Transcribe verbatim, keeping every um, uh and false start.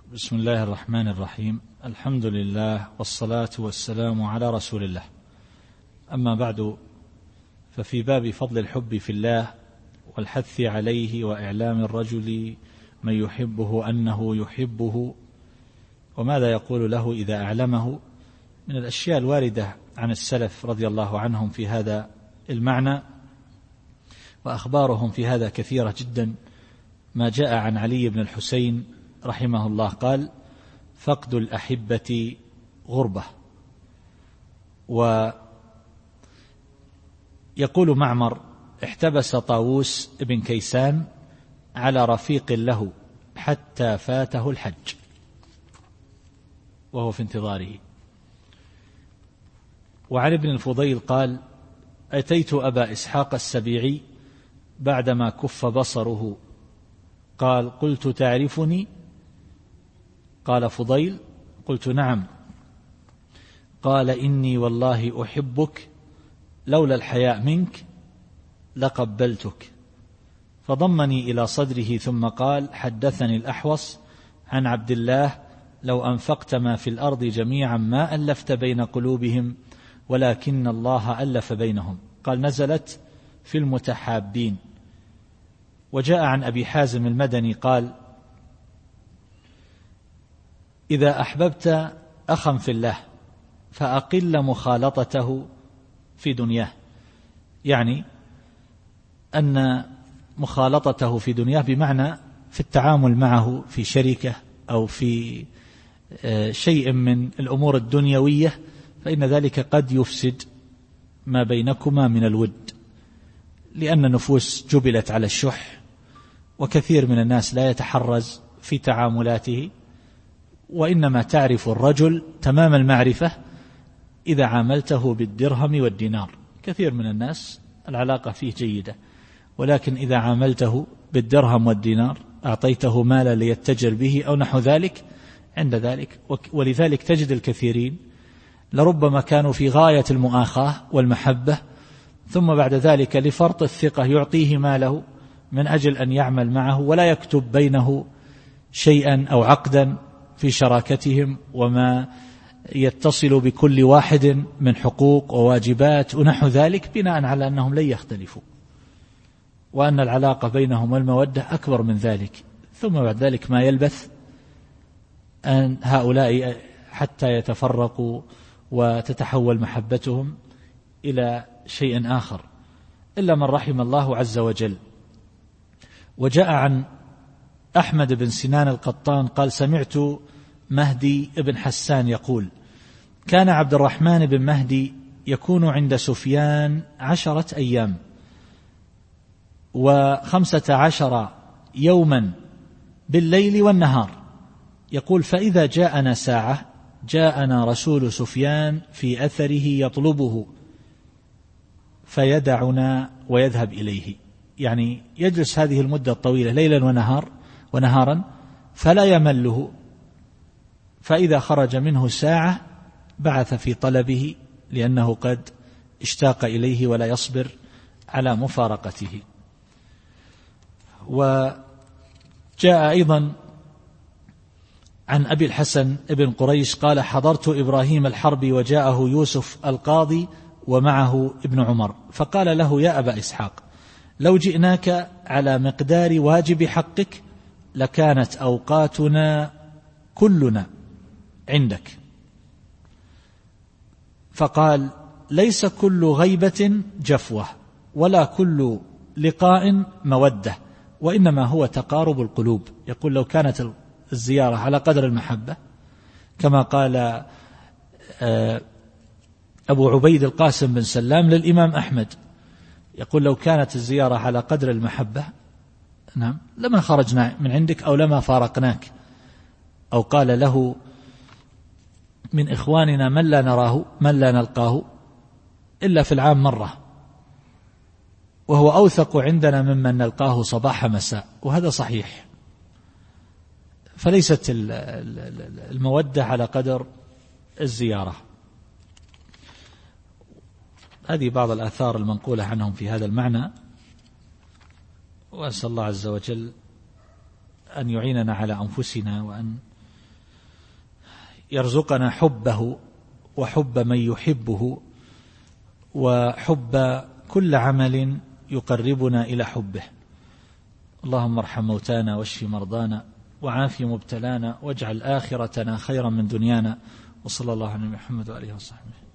بسم الله الرحمن الرحيم. الحمد لله والصلاة والسلام على رسول الله. أما بعد، ففي باب فضل الحب في الله والحث عليه وإعلام الرجل من يحبه أنه يحبه وماذا يقول له إذا أعلمه، من الأشياء الواردة عن السلف رضي الله عنهم في هذا المعنى، وأخبارهم في هذا كثيرة جدا. ما جاء عن علي بن الحسين رحمه الله قال: فقد الأحبة غربة. ويقول معمر: احتبس طاووس بن كيسان على رفيق له حتى فاته الحج وهو في انتظاره. وعن ابن الفضيل قال: أتيت أبا إسحاق السبيعي بعدما كف بصره، قال: قلت: تعرفني؟ قال فضيل: قلت: نعم. قال: إني والله أحبك، لولا الحياء منك لقبلتك. فضمني إلى صدره ثم قال: حدثني الأحوص عن عبد الله: لو أنفقت ما في الأرض جميعا ما ألفت بين قلوبهم ولكن الله ألف بينهم. قال: نزلت في المتحابين. وجاء عن أبي حازم المدني قال: إذا أحببت أخا في الله فأقل مخالطته في دنياه، يعني أن مخالطته في دنياه بمعنى في التعامل معه في شركة أو في شيء من الأمور الدنيوية، فإن ذلك قد يفسد ما بينكما من الود، لأن النفوس جبلت على الشح، وكثير من الناس لا يتحرز في تعاملاته، وإنما تعرف الرجل تمام المعرفة إذا عاملته بالدرهم والدينار. كثير من الناس العلاقة فيه جيدة، ولكن إذا عاملته بالدرهم والدينار أعطيته مالا ليتجر به أو نحو ذلك، عند ذلك ولذلك تجد الكثيرين لربما كانوا في غاية المؤاخاة والمحبة، ثم بعد ذلك لفرط الثقة يعطيه ماله من أجل أن يعمل معه ولا يكتب بينه شيئا أو عقدا في شراكتهم وما يتصل بكل واحد من حقوق وواجبات ونحو ذلك، بناء على أنهم لن يختلفوا وأن العلاقة بينهم والمودة أكبر من ذلك. ثم بعد ذلك ما يلبث أن هؤلاء حتى يتفرقوا وتتحول محبتهم إلى شيء آخر، إلا من رحم الله عز وجل. وجاء عن أحمد بن سنان القطان قال: سمعت مهدي بن حسان يقول: كان عبد الرحمن بن مهدي يكون عند سفيان عشرة أيام وخمسة عشر يوما بالليل والنهار. يقول: فإذا جاءنا ساعة جاءنا رسول سفيان في أثره يطلبه فيدعنا ويذهب إليه، يعني يجلس هذه المدة الطويلة ليلا ونهار ونهارا فلا يمله، فإذا خرج منه ساعة بعث في طلبه لأنه قد اشتاق إليه ولا يصبر على مفارقته. وجاء أيضا عن أبي الحسن ابن قريش قال: حضرت إبراهيم الحربي وجاءه يوسف القاضي ومعه ابن عمر، فقال له: يا أبا إسحاق، لو جئناك على مقدار واجب حقك لكانت أوقاتنا كلنا عندك. فقال: ليس كل غيبة جفوة ولا كل لقاء مودة، وإنما هو تقارب القلوب. يقول: لو كانت الزيارة على قدر المحبة، كما قال أبو عبيد القاسم بن سلام للإمام أحمد، يقول: لو كانت الزيارة على قدر المحبة نعم لما خرجنا من عندك أو لما فارقناك. أو قال له: من إخواننا من لا نراه من لا نلقاه إلا في العام مرة، وهو أوثق عندنا ممن نلقاه صباح مساء. وهذا صحيح. فليست المودة على قدر الزيارة. هذه بعض الآثار المنقولة عنهم في هذا المعنى، وأسأل الله عز وجل أن يعيننا على أنفسنا وأن يرزقنا حبه وحب من يحبه وحب كل عمل يقربنا إلى حبه. اللهم ارحم موتانا واشف مرضانا وعاف مبتلانا واجعل آخرتنا خيرا من دنيانا. وصلى الله على محمد وآله وصحبه.